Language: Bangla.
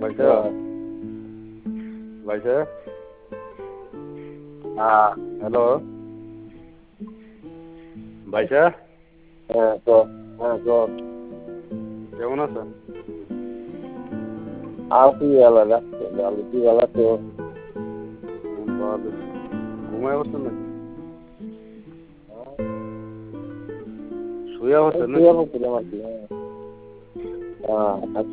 ভাই সাহেব, ভাই সাহেব, হ্যাঁ হ্যালো ভাই সাহেব, হ্যাঁ তো হ্যাঁ তো কেমন আছেন? আছি ভালো রাখছে ভালো কি ভালো তো ভালো। ঘুমায় বসছেন নাকি? শুয়ে বসছেন নাকি? শুয়ে পড়ছিলাম আর কি হ্যাঁ আচ্ছা